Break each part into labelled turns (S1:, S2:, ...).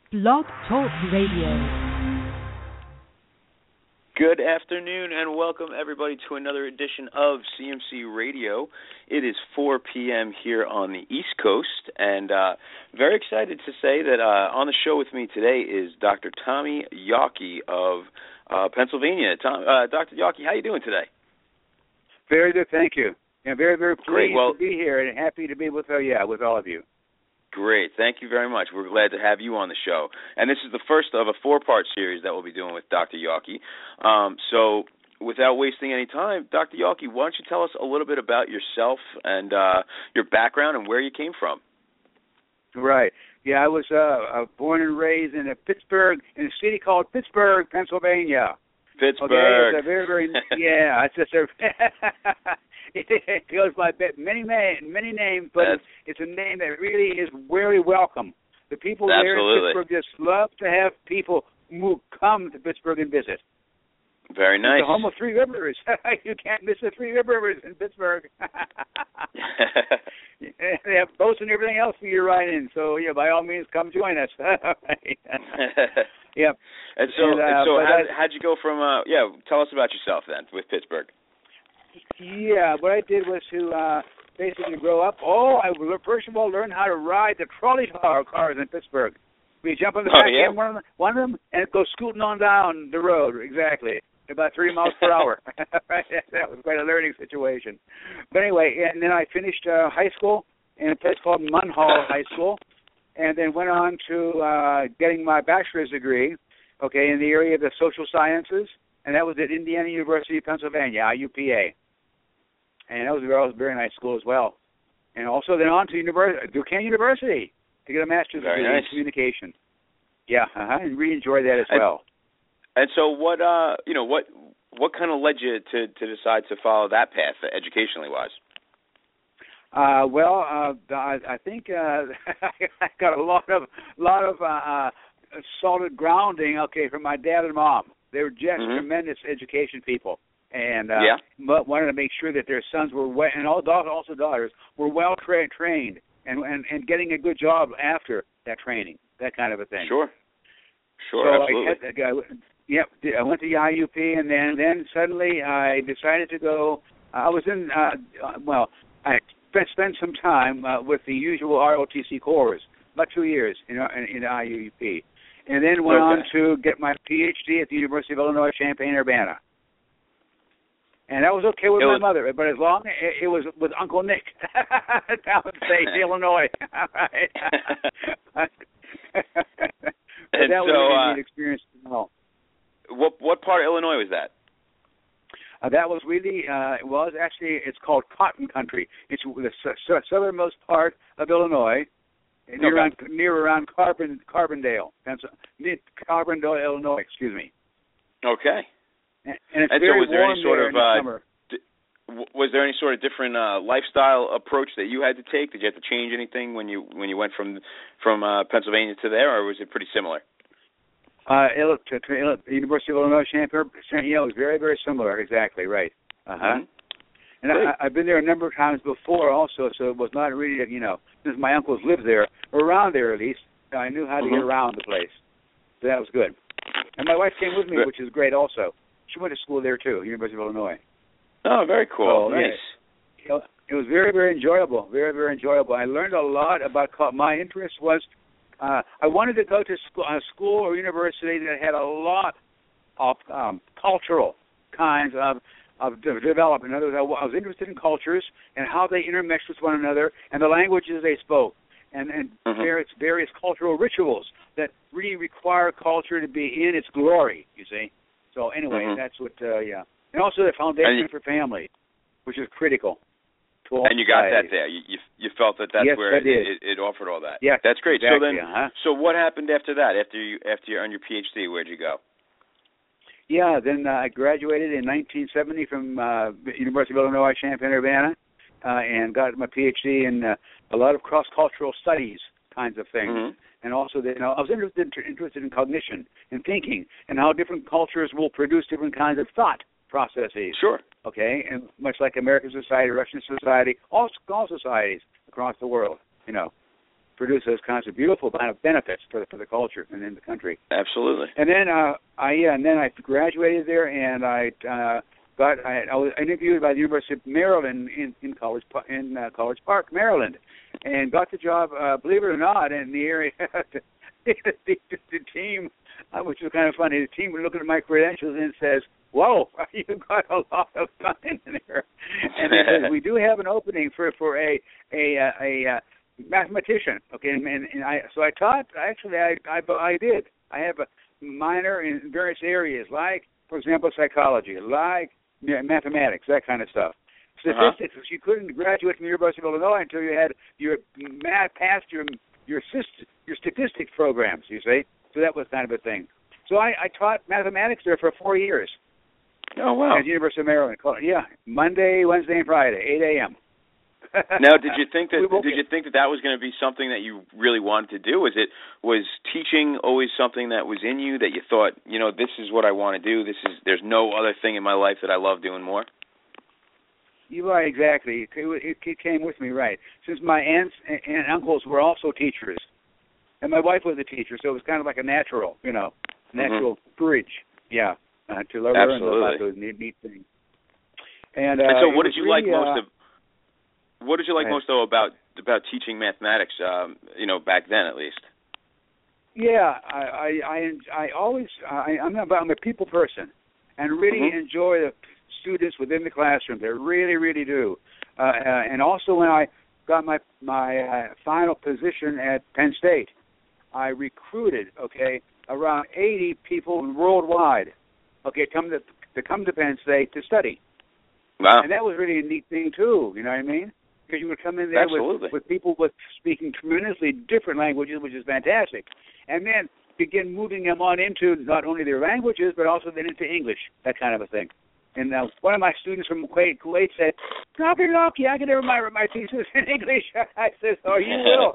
S1: Blog Talk Radio.
S2: Good afternoon and welcome everybody to another edition of CMC Radio. It is 4 p.m. here on the East Coast, and very excited to say that on the show with me today is Dr. Tommy Yockey of Pennsylvania. Dr. Yockey, how are you doing today?
S3: Very good, thank you. And very, very pleased
S2: to
S3: be here and happy to be with all of you.
S2: Great. Thank you very much. We're glad to have you on the show. And this is the first of a four-part series that we'll be doing with Dr. Yockey. So without wasting any time, Dr. Yockey, why don't you tell us a little bit about yourself and your background and where you came from?
S3: Right. Yeah, I was born and raised in Pittsburgh, in a city called Pittsburgh, Pennsylvania.
S2: Pittsburgh.
S3: Okay, it's a very, yeah, it's just a... It goes by many names, but it's a name that really is very welcome. The people there in Pittsburgh just love to have people who come to Pittsburgh and visit.
S2: Very nice.
S3: It's the home of Three Rivers. You can't miss the Three Rivers in Pittsburgh. They have boats and everything else for you to ride in. So, yeah, by all means, come join us. Yeah.
S2: And so how'd you go from? Tell us about yourself then with Pittsburgh.
S3: Yeah, what I did was to basically grow up. I first of all learned how to ride the trolley cars in Pittsburgh. We jump on the back end one of them and go scooting on down the road. Exactly, about 3 miles per hour. That was quite a learning situation. But anyway, and then I finished high school in a place called Munhall High School, and then went on to getting my bachelor's degree, in the area of the social sciences. And that was at Indiana University of Pennsylvania, IUPA. And that was a very nice school as well. And also then on to Duquesne University to get a master's degree in communication. Yeah, and really enjoyed that as well.
S2: And so what kind of led you to decide to follow that path, educationally wise?
S3: I think I got a lot of solid grounding, from my dad and mom. They were just tremendous education people, and wanted to make sure that their sons were and also daughters were well trained and getting a good job after that training, that kind of a thing.
S2: Sure,
S3: so
S2: absolutely.
S3: I went to IUP, and then suddenly I decided to go. I was in I spent some time with the usual ROTC course, about 2 years in IUP. And then went on to get my Ph.D. at the University of Illinois, Champaign-Urbana. And that was okay with my mother, but as long as it was with Uncle Nick down in Illinois. That was a neat experience to know.
S2: What part of Illinois was that?
S3: That was really, it's called Cotton Country. It's the southernmost part of Illinois. Near around Carbondale, Illinois. Excuse me.
S2: Okay.
S3: And it's very warm there in the summer.
S2: Was there any sort of different lifestyle approach that you had to take? Did you have to change anything when you went from Pennsylvania to there, or was it pretty similar?
S3: University of Illinois, Champaign. It was very, very similar. Exactly right.
S2: Mm-hmm.
S3: And I've been there a number of times before also, so it was not really, since my uncles lived there, or around there at least, I knew how to get around the place. So that was good. And my wife came with me, which is great also. She went to school there too, University of Illinois.
S2: Oh, very cool.
S3: Nice. It was very, very enjoyable, very, very enjoyable. I learned a lot about, my interest was, I wanted to go to school or university that had a lot of cultural kinds of development. In other words, I was interested in cultures and how they intermeshed with one another and the languages they spoke and various cultural rituals that really require culture to be in its glory, you see. So anyway, that's what, And also the foundation for family, which is critical.
S2: And you got that there. You felt that's where it offered all that.
S3: Yeah,
S2: that's great.
S3: Exactly,
S2: so what happened after that? After you earned your PhD, where'd you go?
S3: Yeah, then I graduated in 1970 from University of Illinois, Champaign-Urbana, and got my PhD in a lot of cross-cultural studies kinds of things. And also, I was interested in cognition and thinking and how different cultures will produce different kinds of thought processes.
S2: Sure.
S3: Okay, and much like American society, Russian society, all societies across the world, produce those kinds of beautiful benefits for the culture and in the country.
S2: Absolutely.
S3: And then I graduated there, and I was interviewed by the University of Maryland in College Park, Maryland, and got the job. Believe it or not, in the area. the team, which was kind of funny. The team was looking at my credentials and says, "Whoa, you got a lot of fun in there." And they said, "We do have an opening for a mathematician." Okay, and so I taught. Actually, I did. I have a minor in various areas, like, for example, psychology, like mathematics, that kind of stuff. Statistics, you couldn't graduate from the University of Illinois until you had passed your statistics programs, you see. So that was kind of a thing. So I taught mathematics there for 4 years.
S2: Oh, wow.
S3: At the University of Maryland. Yeah, Monday, Wednesday, and Friday, 8 a.m.
S2: Now, did you think that was going to be something that you really wanted to do? Was teaching always something that was in you that you thought, this is what I want to do? There's no other thing in my life that I love doing more?
S3: You are, exactly. It came with me, right. Since my aunts and uncles were also teachers, and my wife was a teacher, so it was kind of like a natural, natural bridge, to learn about those neat things. And
S2: so, what did you like most? What did you like most, though, about teaching mathematics? Back then, at least. Yeah, I'm a people person, and really enjoy the students within the classroom. They really, really do. And also, when I got my final position at Penn State, I recruited around 80 people worldwide, to come to Penn State to study. Wow.
S3: And that was really a neat thing too. You know what I mean? Because you would come in there with people speaking tremendously different languages, which is fantastic, and then begin moving them on into not only their languages but also then into English, that kind of a thing. And one of my students from Kuwait said, "Dr. Yockey, I can never write my thesis in English." I said, "Oh, you will."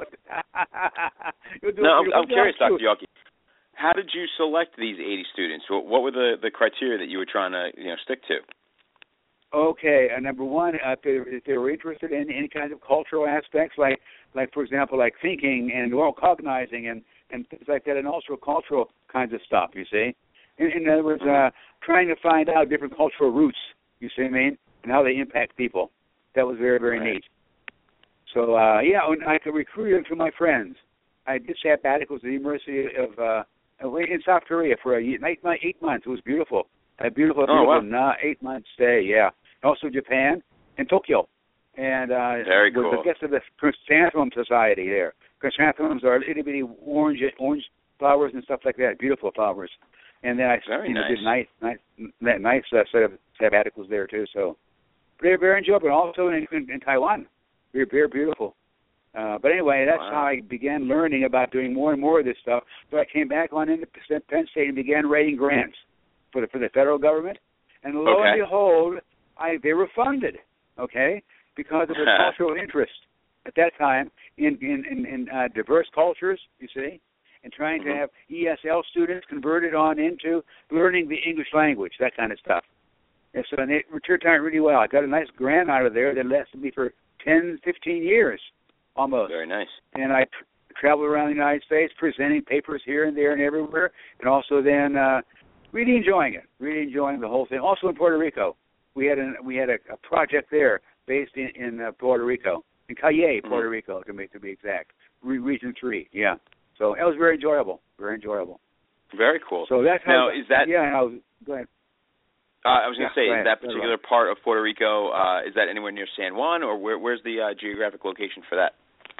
S2: I'm curious, Dr. Yockey. How did you select these 80 students? What were the criteria that you were trying to stick to?
S3: Okay, number one, if they were interested in any kinds of cultural aspects, like for example, like thinking and oral cognizing and things like that, and also cultural kinds of stuff, you see. In other words, trying to find out different cultural roots, you see what I mean, and how they impact people. That was very, very neat. So, and I could recruit them to my friends. I did sabbaticals at the University of in South Korea for 8 months. It was beautiful. A beautiful 8-month stay, yeah. Also Japan and Tokyo. And
S2: very cool.
S3: Was the guest of the chrysanthemum society there. Chrysanthemums are little bitty orange flowers and stuff like that, beautiful flowers. And then I did nice set of sabbaticals there too. So very, very enjoyable. Also in Taiwan, very, very beautiful. But anyway, that's how I began learning about doing more and more of this stuff. So I came back on into Penn State and began writing grants for the federal government, and lo and behold, they were funded, because of the cultural interest at that time in diverse cultures, you see, and trying to have ESL students converted on into learning the English language, that kind of stuff. And so it turned out really well. I got a nice grant out of there that lasted me for 10, 15 years, almost.
S2: Very nice.
S3: And I traveled around the United States presenting papers here and there and everywhere, and also then really enjoying the whole thing. Also in Puerto Rico, we had a project there based in Puerto Rico, in Cayey, Puerto Rico, to be exact, Region 3. Yeah. So it was very enjoyable. Very enjoyable.
S2: Very cool.
S3: So that's
S2: how. Now,
S3: is that? Yeah. Go ahead.
S2: I was going to say, is that particular part of Puerto Rico, is that anywhere near San Juan, or where's the geographic location for that?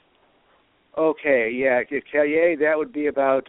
S3: Okay, yeah, Cayey, that would be about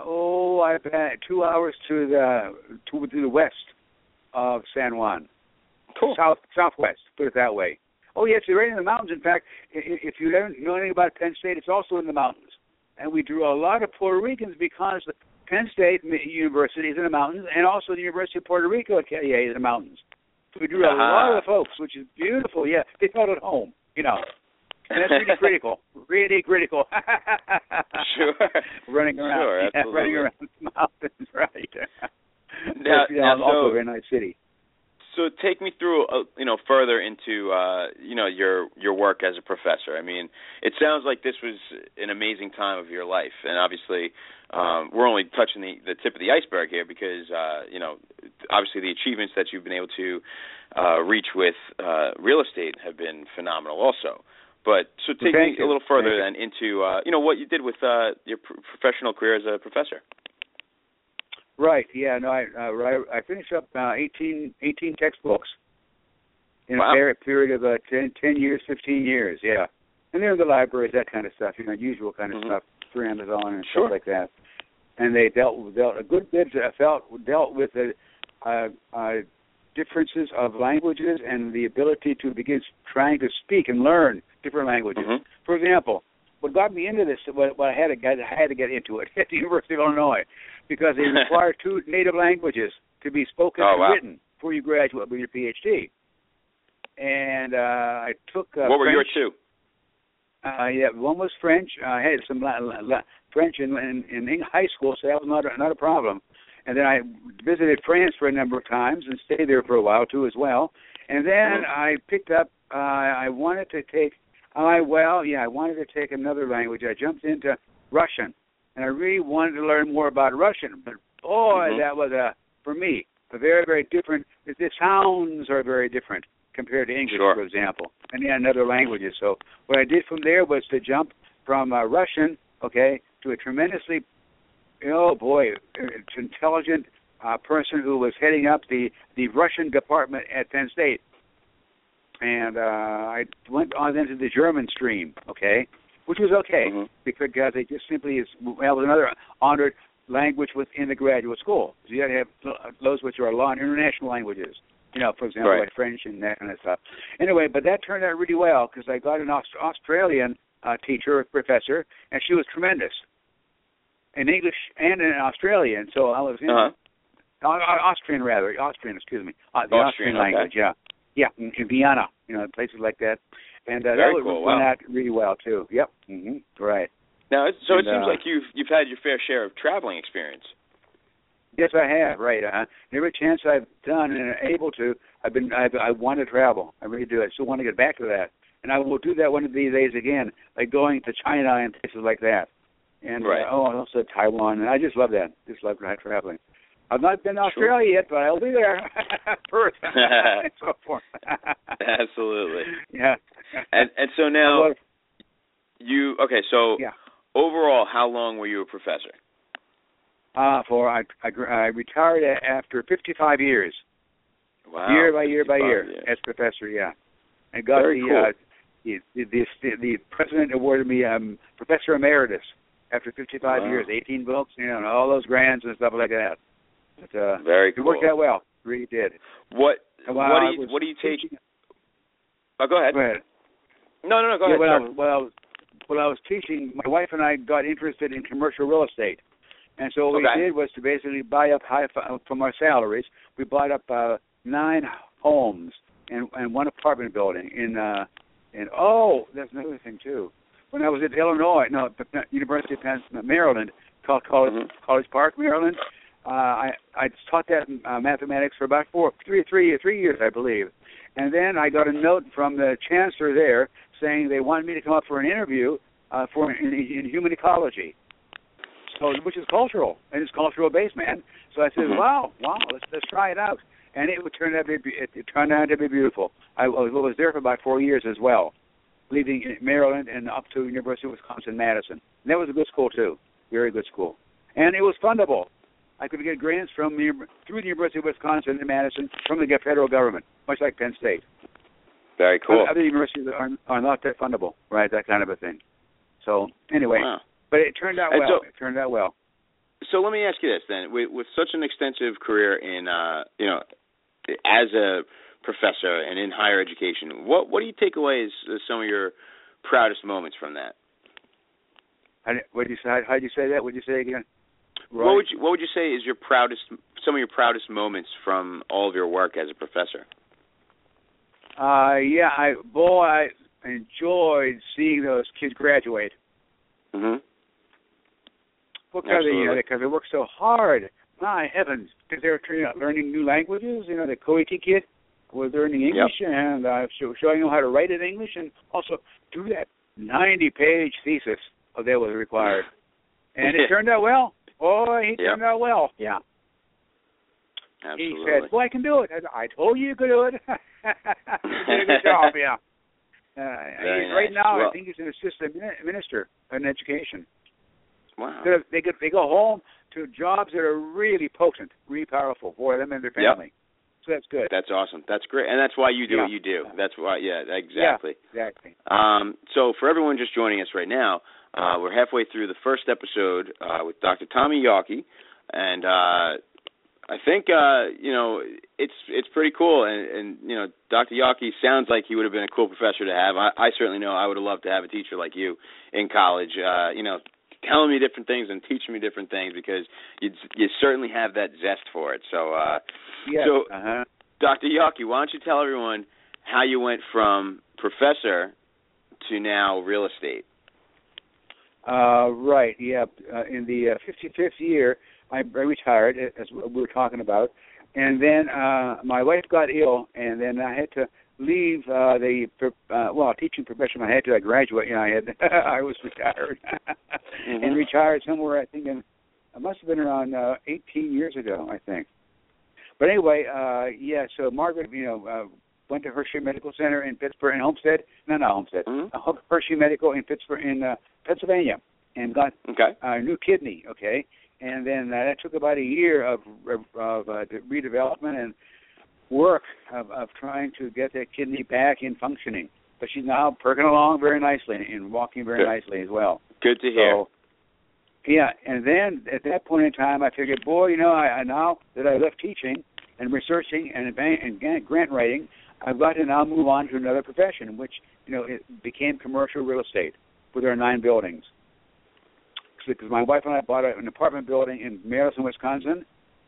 S3: 2 hours to the west of San Juan.
S2: Cool.
S3: Southwest, put it that way. Oh, yes, it's right in the mountains. In fact, if you don't know anything about Penn State, it's also in the mountains. And we drew a lot of Puerto Ricans because the Penn State University is in the mountains, and also the University of Puerto Rico at Cayey is in the mountains. So we drew a lot of the folks, which is beautiful. Yeah, they felt at home, And that's really critical. Really critical.
S2: Sure.
S3: Running around.
S2: Sure, absolutely.
S3: Running around the mountains, right.
S2: Now,
S3: also a very nice city.
S2: So take me through, further into, your work as a professor. I mean, it sounds like this was an amazing time of your life, and obviously, we're only touching the tip of the iceberg here because, obviously the achievements that you've been able to reach with real estate have been phenomenal, also. But so take me a little further then into, what you did with your professional career as a professor.
S3: Right. Yeah. No. I finished up 18 textbooks in a period of 10 years, 15 years. Yeah. And they're in the libraries, that kind of stuff. Usual kind of stuff through Amazon and stuff like that. And they dealt a good bit. Dealt with the differences of languages and the ability to begin trying to speak and learn different languages. Mm-hmm. For example, what got me into this, I had to get into it at the University of Illinois, because they require 2 native languages to be spoken and written before you graduate with your PhD. And I took
S2: what were
S3: French.
S2: Your 2?
S3: Yeah, one was French. I had some French in high school, so that was not a problem. And then I visited France for a number of times and stayed there for a while too as well. And then I picked up. I wanted to take another language. I jumped into Russian, and I really wanted to learn more about Russian. But boy, that was for me a very, very different. The sounds are very different compared to English, for example, and other languages. So what I did from there was to jump from Russian, to a tremendously, intelligent person who was heading up the Russian department at Penn State. And I went on into the German stream, which was because they just simply was another honored language within the graduate school. So you got to have those which are international languages, for example, like French and that kind of stuff. Anyway, but that turned out really well because I got an Australian professor, and she was tremendous in English and in Australian. So I was Austrian, excuse me, the Austrian language, Yeah, in Vienna, places like that. And that went out really well, too. Yep. Mm-hmm. Right.
S2: Now, so it seems like you've had your fair share of traveling experience.
S3: Yes, I have, right. Every chance I've done and able to, I want to travel. I really do. I still want to get back to that. And I will do that one of these days again, like going to China and places like that. And also Taiwan. And I just love that. Just love traveling. I've not been to Australia yet, but I'll be there. Perth. And so forth.
S2: Absolutely.
S3: Yeah.
S2: And so now overall, how long were you a professor?
S3: I retired after 55 years.
S2: Wow.
S3: Year by year as professor, yeah. I got the president awarded me Professor Emeritus after 55 years, 18 books, and all those grants and stuff like that. But,
S2: very cool.
S3: It worked out well. It really did.
S2: What do you take? Go ahead.
S3: Go ahead.
S2: No, go ahead.
S3: When I was teaching, my wife and I got interested in commercial real estate. And so what we did was to basically buy up from our salaries. We bought up 9 homes and 1 apartment building there's another thing too. When I was at University of Maryland, called College Park, Maryland, I taught that mathematics for about 3 years, I believe. And then I got a note from the chancellor there saying they wanted me to come up for an interview in human ecology. So, which is cultural, and it's cultural based, man. So I said, wow, let's try it out, and it turned out to be beautiful. I was there for about 4 years as well, leaving Maryland and up to University of Wisconsin-Madison. And that was a good school too, very good school, and it was fundable. I could get grants through the University of Wisconsin and Madison from the federal government, much like Penn State.
S2: Very cool.
S3: Other universities are not that fundable, right? That kind of a thing. So anyway. Wow. But it turned out well.
S2: So let me ask you this then: with such an extensive career in, as a professor and in higher education, what do you take away as some of your proudest moments from that?
S3: What did you say? How did you say that? Would you say again? Right.
S2: What would you say is some of your proudest moments from all of your work as a professor? I enjoyed seeing those kids graduate. Mm-hmm.
S3: Because they work so hard. My heavens, because they're learning new languages. The Koiti kid, was learning English and showing them how to write in English, and also do that 90-page thesis that was required. And it turned out well. Oh, he turned out well. Yeah.
S2: Absolutely.
S3: He said, "Well, I can do it." I told you could do it. You did a good job, yeah.
S2: Nice.
S3: Right now,
S2: well,
S3: I think he's an assistant minister in education.
S2: Wow.
S3: They go home to jobs that are really potent, really powerful for them and their family. So that's good.
S2: That's awesome. That's great. And that's why you do what you do. That's why, exactly.
S3: Yeah, exactly.
S2: So for everyone just joining us right now, we're halfway through the first episode with Dr. Tommy Yawkey, and I think it's pretty cool. And Dr. Yawkey sounds like he would have been a cool professor to have. I certainly know I would have loved to have a teacher like you in college. Telling me different things and teaching me different things, because you certainly have that zest for it. So, Dr. Yawkey, why don't you tell everyone how you went from professor to now real estate?
S3: Right, yeah. In the 55th year, I retired, as we were talking about, and then my wife got ill, and then I had to leave the teaching profession. I had to graduate. I was retired, and retired somewhere. I think it must have been around 18 years ago. I think. But anyway, So Margaret, went to Hershey Medical Center in Pittsburgh and Homestead. No, not Homestead. Hershey Medical in Pittsburgh, in Pennsylvania, and got a new kidney. Okay, and then that took about a year of redevelopment and work of trying to get that kidney back in functioning. But she's now perking along very nicely and walking very nicely as well.
S2: Good to hear.
S3: So, and then at that point in time, I figured, I now that I left teaching and researching and grant writing, I've got to now move on to another profession, which, it became commercial real estate with our 9 buildings. Because my wife and I bought an apartment building in Madison, Wisconsin,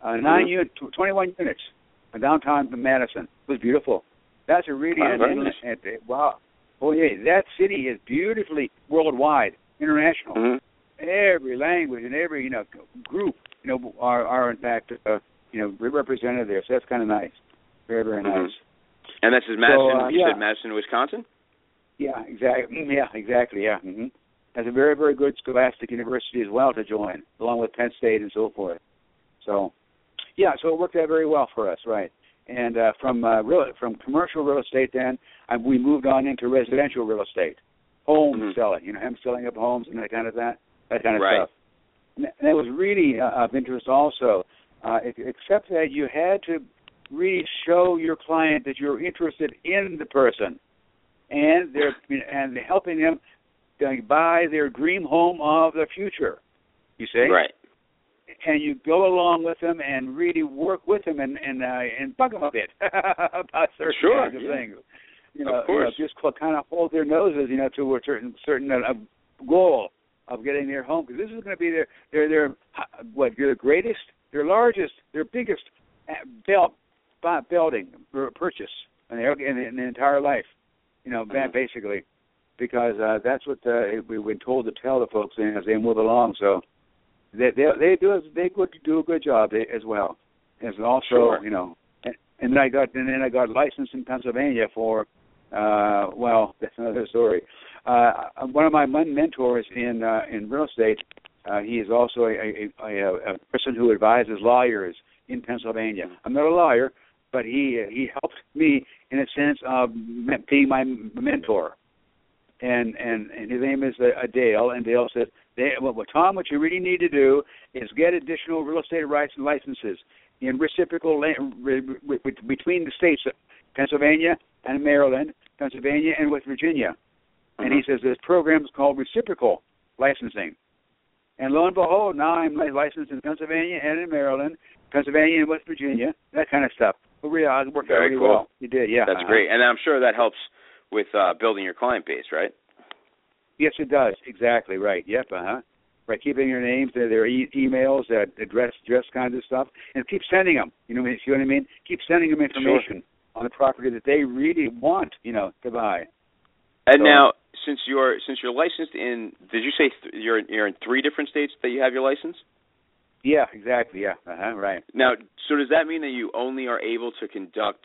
S3: 21 units. Downtown Madison. It was beautiful. That's a really wow. Oh yeah, that city is beautifully worldwide, international. Every language and every group are in fact represented there. So that's kind of nice. Very, very nice.
S2: And this is Madison. You said Madison, Wisconsin.
S3: Yeah, exactly. Yeah, exactly. Yeah. Has a very, very good scholastic university as well to join, along with Penn State and so forth. So. Yeah, so it worked out very well for us, right? And from commercial real estate, then we moved on into residential real estate, home selling. I'm selling up homes and that kind of stuff. And that was really of interest also, except that you had to really show your client that you're interested in the person, and helping them buy their dream home of the future. You see,
S2: right.
S3: And you go along with them and really work with them and bug them a bit about certain kinds of things.
S2: Of course.
S3: Just kind of hold their noses, to a certain goal of getting their home, because this is going to be their their greatest, their largest, their biggest building purchase in the entire life. Basically, because that's what we've been told to tell the folks as they move along. So. They do a good job as well. As also, and then I got licensed in Pennsylvania for that's another story. One of my mentors in real estate, he is also a person who advises lawyers in Pennsylvania. I'm not a lawyer, but he helped me in a sense of being my mentor. And his name is Dale, and Dale said, Tom, what you really need to do is get additional real estate rights and licenses in reciprocal between the states, Pennsylvania and Maryland, Pennsylvania and West Virginia. And he says this program is called reciprocal licensing. And lo and behold, now I'm licensed in Pennsylvania and in Maryland, Pennsylvania and West Virginia, that kind of stuff. But really, it worked out really well. You did, yeah.
S2: That's great. And I'm sure that helps with building your client base, right?
S3: Yes, it does. Exactly right. Yep. Right. Keeping their names, their emails, address kinds of stuff, and keep sending them. You know what I mean? Keep sending them information on the property that they really want, to buy.
S2: And now, since you're licensed in, did you say you're in 3 different states that you have your license?
S3: Yeah. Exactly. Yeah. Right.
S2: Now, so does that mean that you only are able to conduct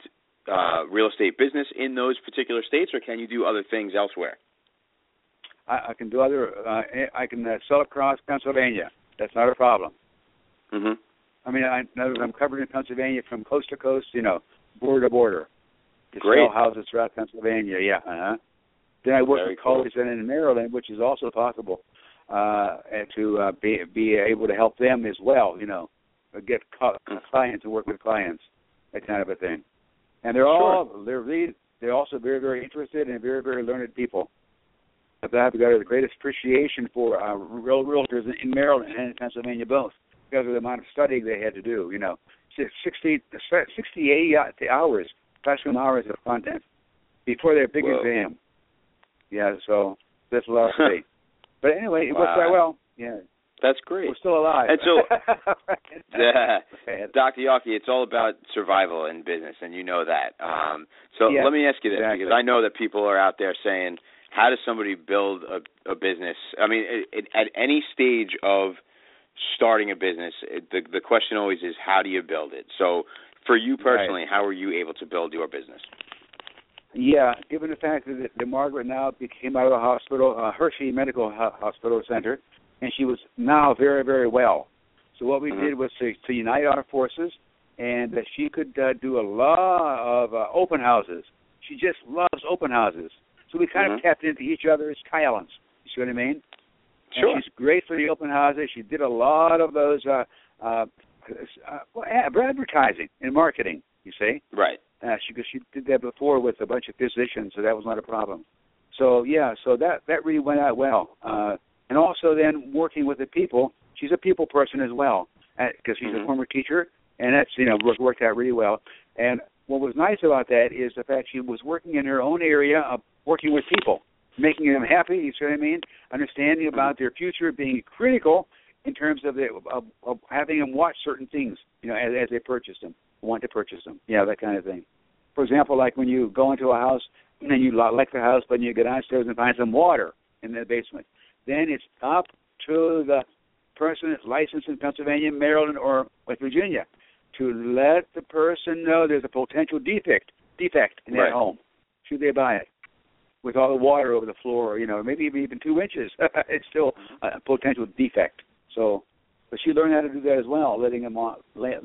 S2: real estate business in those particular states, or can you do other things elsewhere?
S3: I can do other. I can sell across Pennsylvania. That's not a problem.
S2: Mm-hmm.
S3: I mean, I'm covered in Pennsylvania from coast to coast. Border to border. To
S2: Great.
S3: sell houses throughout Pennsylvania. Yeah. Uh-huh. Then I work with colleagues in Maryland, which is also possible, and to be able to help them as well. Get clients and work with clients, that kind of a thing. And they're also very, very interested and very, very learned people. I've got the greatest appreciation for realtors in Maryland and in Pennsylvania both, because of the amount of studying they had to do. 60 to 80 hours, classroom hours of content before their big exam. Yeah, so that's a lot of study. But anyway, it worked quite well. Yeah.
S2: That's great.
S3: We're still alive.
S2: And so, Dr. Yawkey, it's all about survival in business, and you know that. Let me ask you this, because I know that people are out there saying, how does somebody build a business? I mean, at any stage of starting a business, the question always is, how do you build it? So for you personally, how were you able to build your business?
S3: Yeah, given the fact that Margaret now came out of the hospital, Hershey Medical Hospital Center, and she was now very, very well. So what we did was to unite our forces, and she could do a lot of open houses. She just loves open houses. So we kind of tapped into each other's talents. You see what I mean?
S2: Sure.
S3: And she's great for the open houses. She did a lot of those advertising and marketing, you see.
S2: Right.
S3: She did that before with a bunch of physicians, so that was not a problem. So, so that really went out well. And also then working with the people, she's a people person as well, because she's a former teacher, and that's, worked out really well. And what was nice about that is the fact she was working in her own area of working with people, making them happy, you see what I mean? Understanding about their future, being critical in terms of having them watch certain things, as they purchase them, want to purchase them. Yeah, that kind of thing. For example, like when you go into a house and you like the house, but you go downstairs and find some water in the basement, then it's up to the person that's licensed in Pennsylvania, Maryland, or West Virginia to let the person know there's a potential defect in that home. Should they buy it? With all the water over the floor, maybe even 2 inches, it's still a potential defect. So, but she learned how to do that as well, letting them on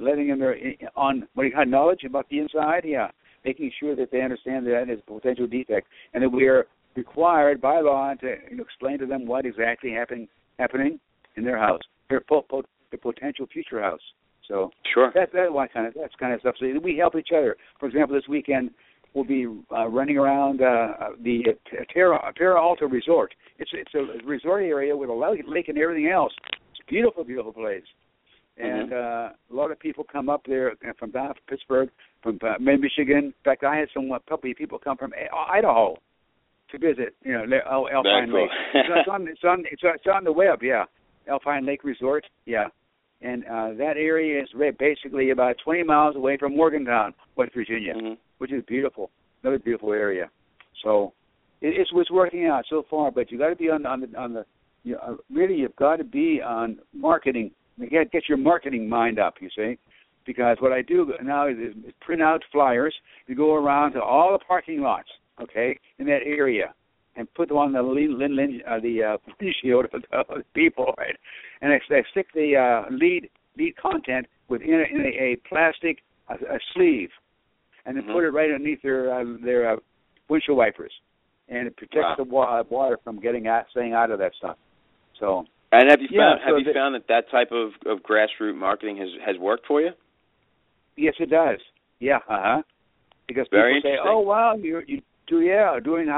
S3: what you have knowledge about the inside, making sure that they understand that is a potential defect, and that we are required by law to explain to them what exactly happening in their house, their potential future house. So that's kind of stuff. So we help each other. For example, this weekend we'll be running around the Terra Alta Resort. It's a resort area with a lake and everything else. It's a beautiful, beautiful place. And a lot of people come up there from down from Pittsburgh, from Michigan. In fact, I had some people come from Idaho to visit. Alpine Lake. It's on the web. Yeah, Alpine Lake Resort. Yeah, and that area is basically about 20 miles away from Morgantown, West Virginia, which is beautiful. Another beautiful area. So it's working out so far. But you got to be on the really you've got to be on marketing. You got to get your marketing mind up, you see, because what I do now is print out flyers. You go around to all the parking lots, in that area, and put them on the windshield of the people, right? And I stick the lead content within a plastic sleeve, and then put it right underneath their windshield wipers, and it protects the water from staying out of that stuff. So.
S2: And have you found that type of grassroots marketing has worked for you?
S3: Yes, it does. Yeah, because people say, "Oh, wow, you're doing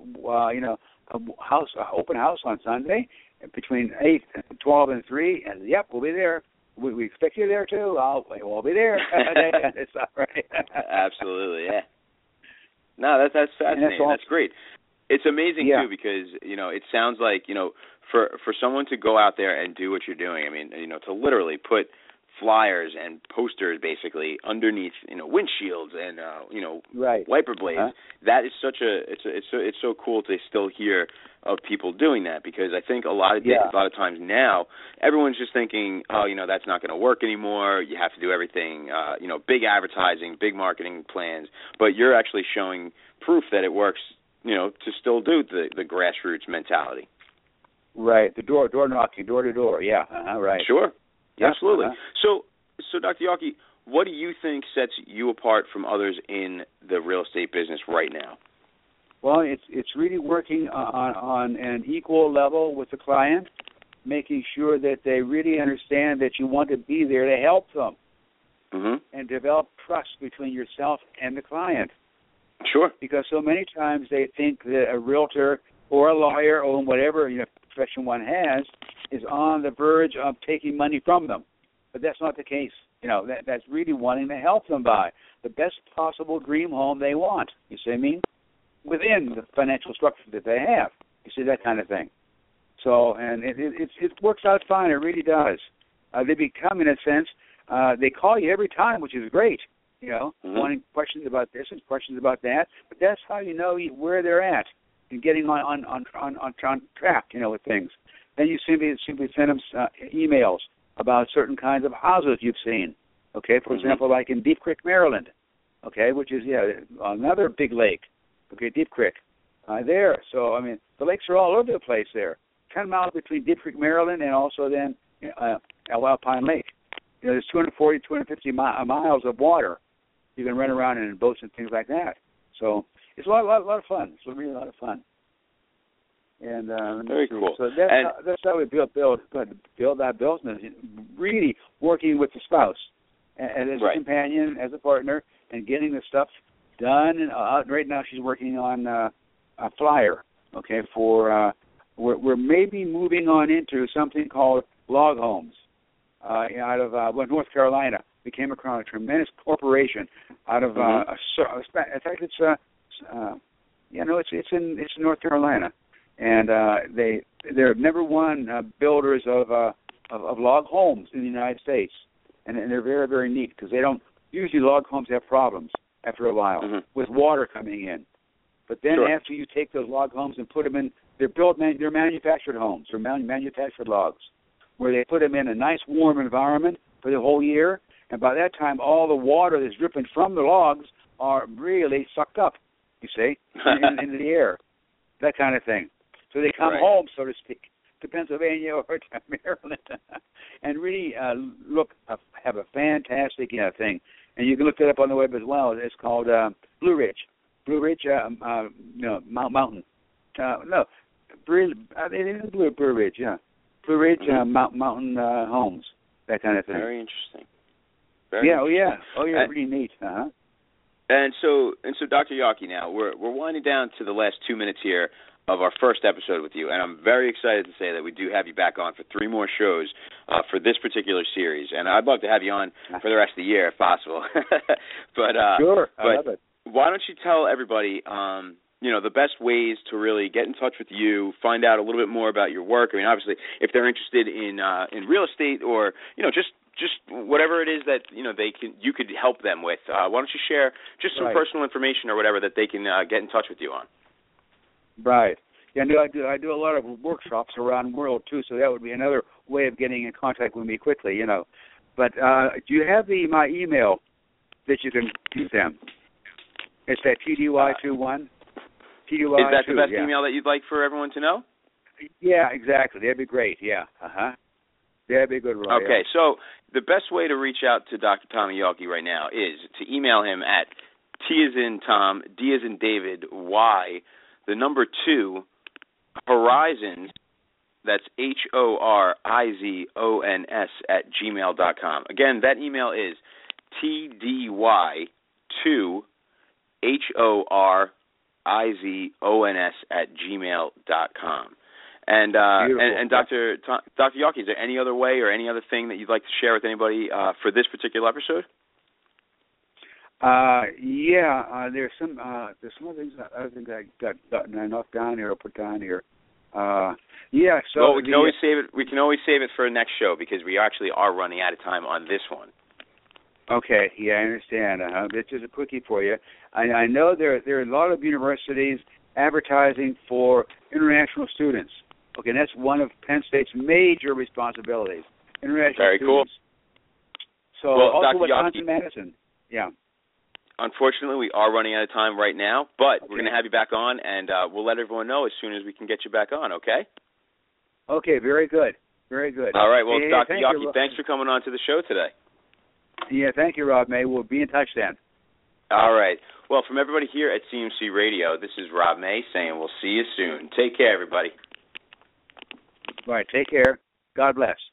S3: open house on Sunday between 8, 12, and 3." And yep, we'll be there. We expect you there too. We'll be there. It's all right.
S2: Absolutely, yeah. No, that's fascinating. That's great. It's amazing too, because it sounds like for someone to go out there and do what you're doing, I mean, to literally put flyers and posters basically underneath, windshields and
S3: right.
S2: wiper blades. That is such it's so cool to still hear of people doing that, because I think a lot of times now everyone's just thinking, that's not going to work anymore. You have to do everything, big advertising, big marketing plans, but you're actually showing proof that it works, to still do the grassroots mentality.
S3: Right, the door knocking, door to door, right.
S2: Sure, absolutely.
S3: Uh-huh.
S2: So Dr. Yawkey, what do you think sets you apart from others in the real estate business right now?
S3: Well, it's really working on an equal level with the client, making sure that they really understand that you want to be there to help them, and develop trust between yourself and the client.
S2: Sure.
S3: Because so many times they think that a realtor or a lawyer or whatever profession one has is on the verge of taking money from them, but that's not the case. That's really wanting to help them buy the best possible dream home they want. You see what I mean? Within the financial structure that they have. You see, that kind of thing. So, and it works out fine. It really does. They become, in a sense, they call you every time, which is great. Wanting questions about this and questions about that. But that's how you know where they're at and getting on track, with things. Then you simply send them emails about certain kinds of houses you've seen. Okay, for example, like in Deep Creek, Maryland. Okay, which is another big lake. Okay, Deep Creek, there. So, the lakes are all over the place there. 10 miles between Deep Creek, Maryland, and also then Alpine Lake. There's 240, 250 miles of water. You can run around in boats and things like that. So it's a lot of fun. It's really a lot of fun. And
S2: very cool.
S3: So that's how we build that business. Really working with the spouse and as a companion, as a partner, and getting the stuff done. And right now she's working on a flyer. Okay, for we're maybe moving on into something called log homes out of North Carolina. We came across a tremendous corporation out of in fact it's in North Carolina, and they're number one builders of log homes in the United States, and they're very, very neat because they don't usually log homes have problems after a while with water coming in. But then after you take those log homes and put them in, they're manufactured homes, they're manufactured logs, where they put them in a nice warm environment for the whole year, and by that time all the water that's dripping from the logs are really sucked up, you see, into the air, that kind of thing. So they come home, so to speak, to Pennsylvania or to Maryland, and really have a fantastic thing. And you can look that up on the web as well. It's called Blue Ridge Mountain. It is Blue Ridge, Blue Ridge Mountain Homes, that kind of thing.
S2: Very interesting.
S3: Really neat.
S2: And so, Dr. Yawkey, now we're winding down to the last 2 minutes here of our first episode with you, and I'm very excited to say that we do have you back on for 3 more shows for this particular series, and I'd love to have you on for the rest of the year if possible. But
S3: sure, I love it.
S2: Why don't you tell everybody, the best ways to really get in touch with you, find out a little bit more about your work. Obviously, if they're interested in real estate or just whatever it is that you could help them with. Why don't you share just some personal information or whatever that they can get in touch with you on?
S3: Right. Yeah, I do a lot of workshops around the world too, so that would be another way of getting in contact with me quickly, But do you have my email that you can use them? It's that TDY21. TDY2.
S2: Is that the best email that you'd like for everyone to know?
S3: Yeah, exactly. That'd be great. Yeah. That'd be good, Roy.
S2: Okay, so the best way to reach out to Dr. Tommy Yawkey right now is to email him at T as in Tom, D as in David, Y, the number 2, Horizons, that's HORIZONS @gmail.com. Again, that email is TDY2 HORIZONS @gmail.com. And Dr. Yawkey, is there any other way or any other thing that you'd like to share with anybody for this particular episode? There's some other things I got knocked down here or put down here.
S3: Yeah. So
S2: well, we can always save it. We can always save it for a next show because we actually are running out of time on this one.
S3: Okay. Yeah, I understand. This is a quickie for you. I know there are a lot of universities advertising for international students. Okay, and that's one of Penn State's major responsibilities. International
S2: Very
S3: students.
S2: Cool.
S3: So
S2: well,
S3: also
S2: Dr.
S3: Wisconsin Madison. Yeah.
S2: Unfortunately, we are running out of time right now, but we're going to have you back on, and we'll let everyone know as soon as we can get you back on, okay?
S3: Okay, very good. Very good.
S2: All right, well,
S3: hey,
S2: Dr. Yockey, thanks for coming on to the show today.
S3: Yeah, thank you, Rob May. We'll be in touch then.
S2: All right. Well, from everybody here at CMC Radio, this is Rob May saying we'll see you soon. Take care, everybody.
S3: All right, take care. God bless.